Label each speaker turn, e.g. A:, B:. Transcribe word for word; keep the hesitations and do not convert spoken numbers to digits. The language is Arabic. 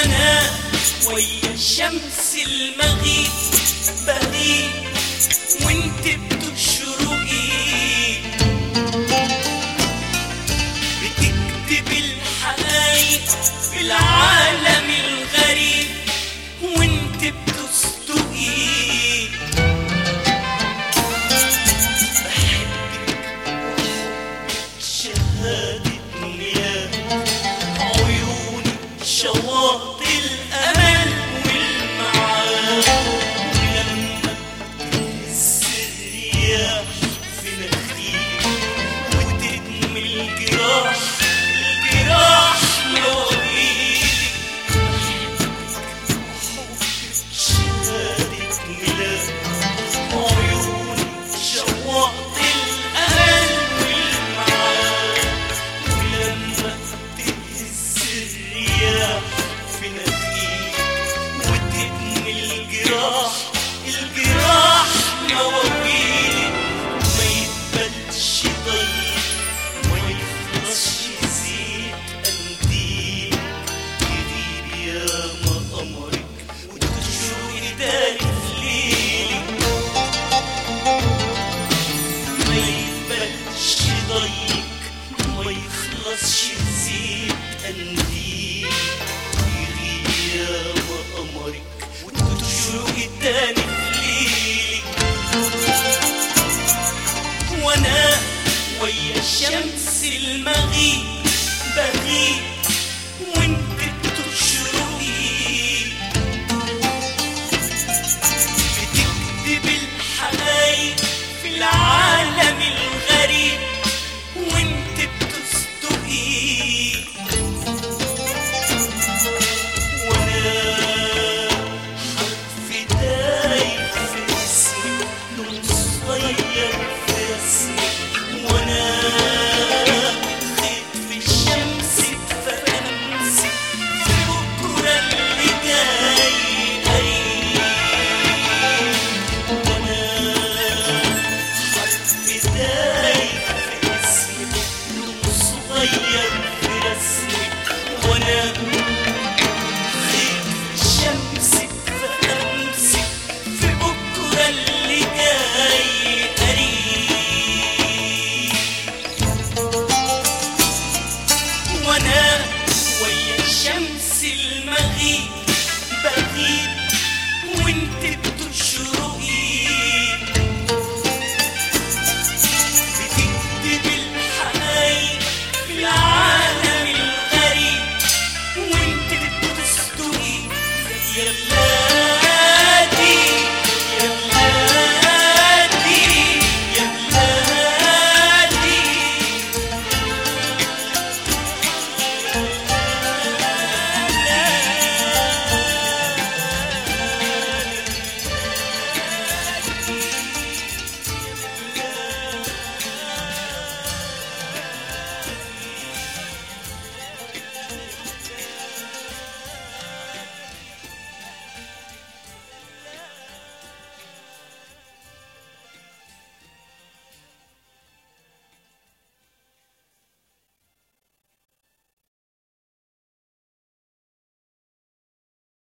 A: وانا ويا شمس المغيب بغيب وانت بتشرقي، بتكتب الحقايق في العالم الغريب وانت بتصدقي. بحبك شهادة مياه عيونك شواطئ الأمل والمعاد، ولما بتهز الرياح في نخيل وتدمي الجراح الجراح مواويلك. شهادة ميلاد عيونك شواطئ الأمل والمعاد، ولما بتهز الرياح في نخيل وتدمي الجراح الجراح مواويلك. ما يتبلش ضيق ما يخلصش زيت قنديل، يغيب ياما قمرك وتشرقي تاني في ليلك. ما يتبلش ضيق ما يخلصش زيت قنديل، يغيب ياما قمرك وتشرقي تاني في ليلك. وانا ويا شمس المغيب بغيب وانت بتشرقي، بتكتب الحقايق في العالم الغريب وانت بتصدقي. وانا حرف دايب في اسمك نور صغير في اسمك، وانا خيط في الشمس اتفقمسك في بكره اللي جاي قريب. وانا حرف دايب في اسمك نور صغير في رسمك، وانا